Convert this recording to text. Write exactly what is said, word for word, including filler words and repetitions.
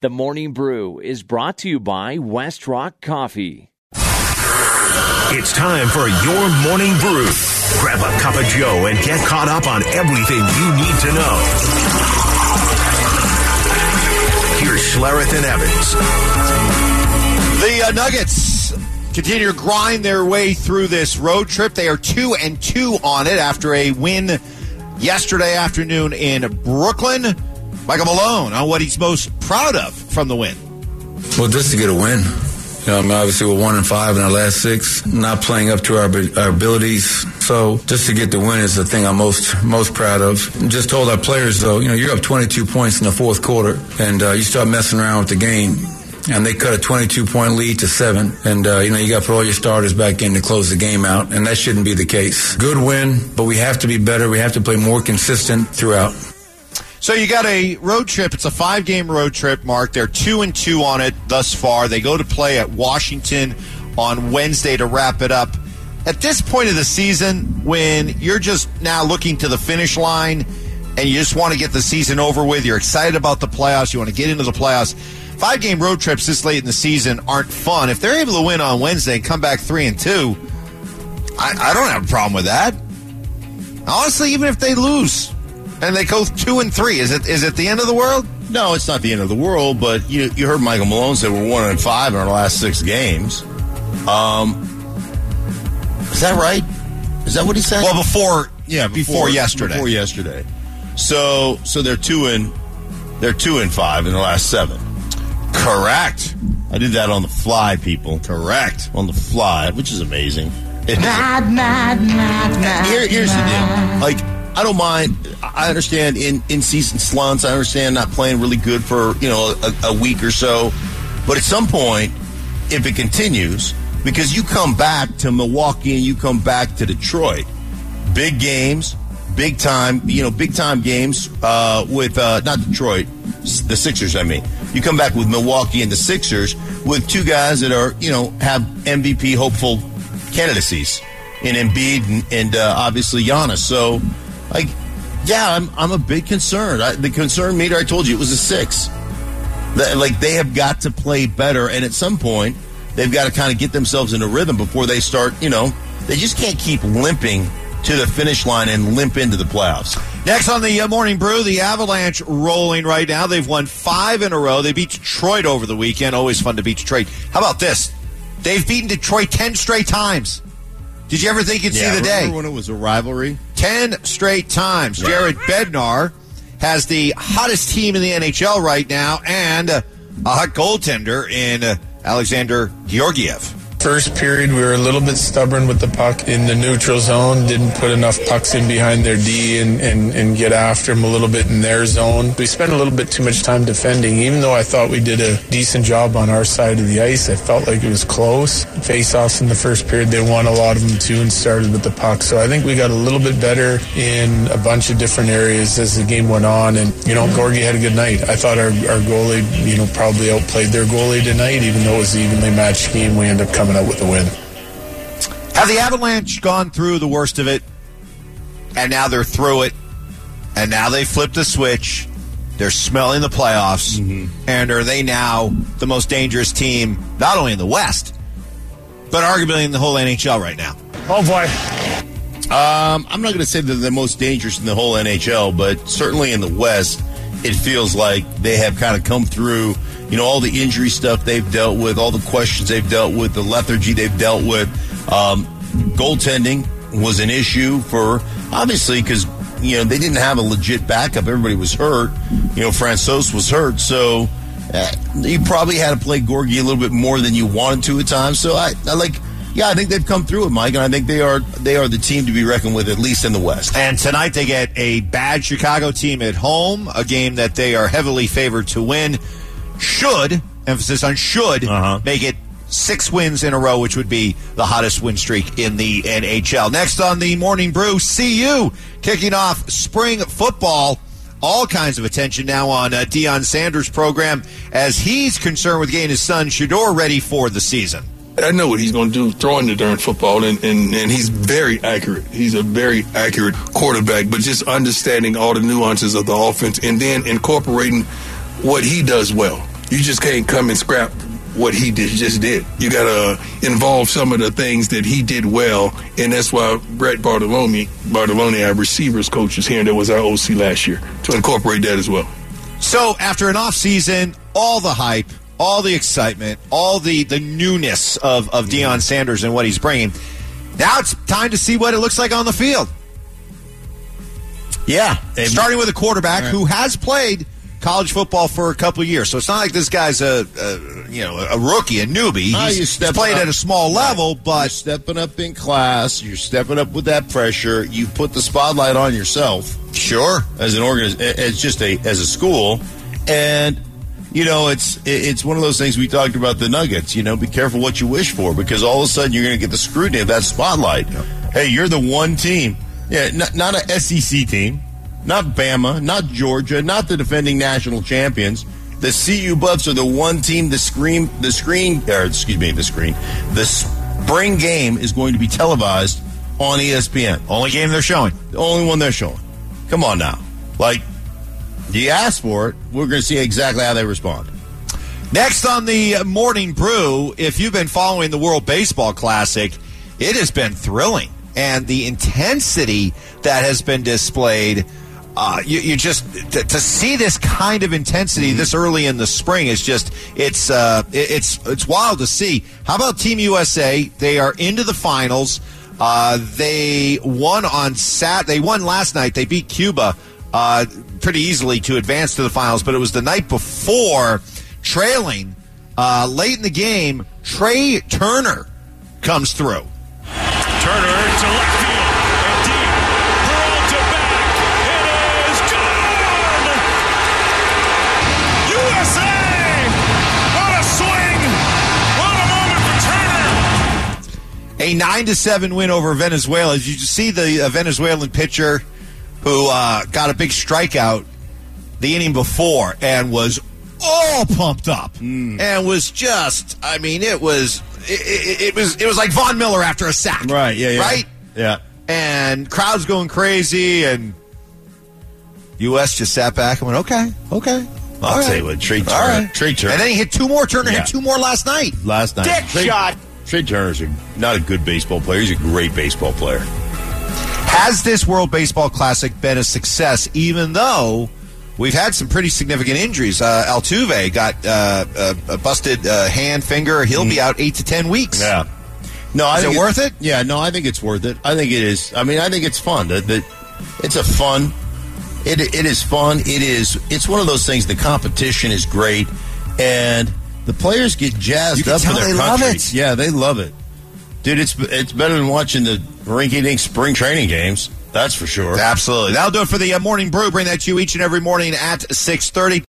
The Morning Brew is brought to you by West Rock Coffee. It's time for your Morning Brew. Grab a cup of Joe and get caught up on everything you need to know. Here's Schlereth and Evans. The uh, Nuggets continue to grind their way through this road trip. They are two and two on it after a win yesterday afternoon in Brooklyn. Michael Malone on what he's most proud of from the win. Well, just to get a win. You know, I mean, obviously we're one and five in our last six, not playing up to our, our abilities. So just to get the win is the thing I'm most most proud of. Just told our players, though, you know, you're up twenty-two points in the fourth quarter, and uh, you start messing around with the game. And they cut a twenty-two point lead to seven. And, uh, you know, you got to put all your starters back in to close the game out. And that shouldn't be the case. Good win, but we have to be better. We have to play more consistent throughout. So you got a road trip. It's a five-game road trip, Mark. They're two and two on it thus far. They go to play at Washington on Wednesday to wrap it up. At this point of the season, when you're just now looking to the finish line and you just want to get the season over with, you're excited about the playoffs, you want to get into the playoffs, five-game road trips this late in the season aren't fun. If they're able to win on Wednesday and come back three and two, I, I don't have a problem with that. Honestly, even if they lose and they go two and three, is it is it the end of the world? No, it's not the end of the world. But you you heard Michael Malone say we're one and five in our last six games. Um, is that right? Is that what he said? Well, before yeah, before, before yesterday. Before yesterday. So so they're two and they're two and five in the last seven. Correct. I did that on the fly, people. Correct. On the fly, which is amazing. It nah, nah, nah, nah, Here, here's nah. the deal. Like, I don't mind. I understand in, in season slumps. I understand not playing really good for, you know, a, a week or so. But at some point, if it continues, because you come back to Milwaukee and you come back to Detroit, big games, big time, you know, big time games uh, with, uh, not Detroit, the Sixers, I mean. You come back with Milwaukee and the Sixers with two guys that are, you know, have M V P hopeful candidacies in Embiid and, and uh, obviously Giannis. So, like, yeah, I'm I'm a big concern. I, the concern meter, I told you, it was a six. The, like, they have got to play better, and at some point, they've got to kind of get themselves in a rhythm before they start, you know, they just can't keep limping to the finish line and limp into the playoffs. Next on the uh, Morning Brew, the Avalanche rolling right now. They've won five in a row. They beat Detroit over the weekend. Always fun to beat Detroit. How about this? They've beaten Detroit ten straight times. Did you ever think you'd yeah, see the day? Remember when it was a rivalry? Ten straight times. Yeah. Jared Bednar has the hottest team in the N H L right now and uh, a hot goaltender in uh, Alexander Georgiev. First period, we were a little bit stubborn with the puck in the neutral zone, didn't put enough pucks in behind their D and, and, and get after them a little bit in their zone. We spent a little bit too much time defending. Even though I thought we did a decent job on our side of the ice, I felt like it was close. Face-offs in the first period, they won a lot of them too and started with the puck. So I think we got a little bit better in a bunch of different areas as the game went on. And, you know, Gorgie had a good night. I thought our, our goalie, you know, probably outplayed their goalie tonight, even though it was an evenly matched game. We ended up coming out with the win. Have the Avalanche gone through the worst of it, and now they're through it, and now they flipped the switch, they're smelling the playoffs, mm-hmm. and are they now the most dangerous team, not only in the West, but arguably in the whole N H L right now? Oh, boy. Um, I'm not going to say they're the most dangerous in the whole N H L, but certainly in the West, it feels like they have kind of come through, you know, all the injury stuff they've dealt with, all the questions they've dealt with, the lethargy they've dealt with. Um, goaltending was an issue for, obviously, because, you know, they didn't have a legit backup. Everybody was hurt. You know, Francouz was hurt. So uh, you probably had to play Gorgie a little bit more than you wanted to at times. So, I, I like, yeah, I think they've come through it, Mike, and I think they are they are the team to be reckoned with, at least in the West. And tonight they get a bad Chicago team at home, a game that they are heavily favored to win. Should, emphasis on should, uh-huh. make it six wins in a row, which would be the hottest win streak in the N H L. Next on the Morning Brew, C U kicking off spring football. All kinds of attention now on uh, Deion Sanders' program as he's concerned with getting his son Shedeur ready for the season. I know what he's going to do throwing the darn football, and, and, and he's very accurate. He's a very accurate quarterback, but just understanding all the nuances of the offense and then incorporating what he does well. You just can't come and scrap what he did, just did. You got to involve some of the things that he did well, and that's why Brett Bartolome, Bartolone, our receivers coach, is here, and that was our O C last year, to incorporate that as well. So after an off season, all the hype, all the excitement, all the, the newness of, of Deion Sanders and what he's bringing, now it's time to see what it looks like on the field. Yeah. Starting with a quarterback who has played college football for a couple of years. So it's not like this guy's a, a you know a rookie, a newbie. He's, Ah, you he's step played up. at a small level, You're but stepping up in class. You're stepping up with that pressure. You put the spotlight on yourself. sure. As an organiz- as just a as a school, and you know it's it's one of those things we talked about the Nuggets. You know, be careful what you wish for, because all of a sudden you're going to get the scrutiny of that spotlight. Hey, you're the one team, yeah, not, not a S E C team, not Bama, not Georgia, not the defending national champions. The C U Buffs are the one team. The screen, the screen, or excuse me, the screen. The spring game is going to be televised on E S P N. Only game they're showing. The only one they're showing. Come on now. Like, you asked for it. We're going to see exactly how they respond. Next on the Morning Brew, if you've been following the World Baseball Classic, it has been thrilling. And the intensity that has been displayed, uh, you, you just, to, to see this kind of intensity mm-hmm. this early in the spring is just, it's, uh, it, it's, it's wild to see. How about Team U S A? They are into the finals. Uh, they won on Sat. They won last night. They beat Cuba uh, pretty easily to advance to the finals. But it was the night before, trailing uh, late in the game. Trey Turner comes through. Turner to left field and deep. Peralta back. It is gone. U S A. What a swing! What a moment for Turner. A nine to seven win over Venezuela. Did you see the uh, Venezuelan pitcher who uh, got a big strikeout the inning before and was all pumped up mm. and was just, I mean, it was, it, it, it was, it was like Von Miller after a sack. Right, yeah, yeah. Right? Yeah. And crowds going crazy, and U S just sat back and went, okay, okay. I'll all tell right. you what, Trey Turner. All right. Trey Turner. And then he hit two more. Turner Yeah. hit two more last night. Last night. Dick Trey, shot. Trey Turner's a, not a good baseball player. He's a great baseball player. Has this World Baseball Classic been a success, even though we've had some pretty significant injuries? Uh, Altuve got uh, a, a busted uh, hand, finger. He'll mm. be out eight to ten weeks. Yeah. No, I is think it worth it? Yeah, no, I think it's worth it. I think it is. I mean, I think it's fun. The, the, it's a fun. It it is fun. It is. It's one of those things. The competition is great, and the players get jazzed You can up tell for their they love country. it. Yeah, they love it, dude. It's it's better than watching the rinky-dink spring training games. That's for sure. Absolutely. That'll do it for the uh, Morning Brew. Bring that to you each and every morning at six thirty.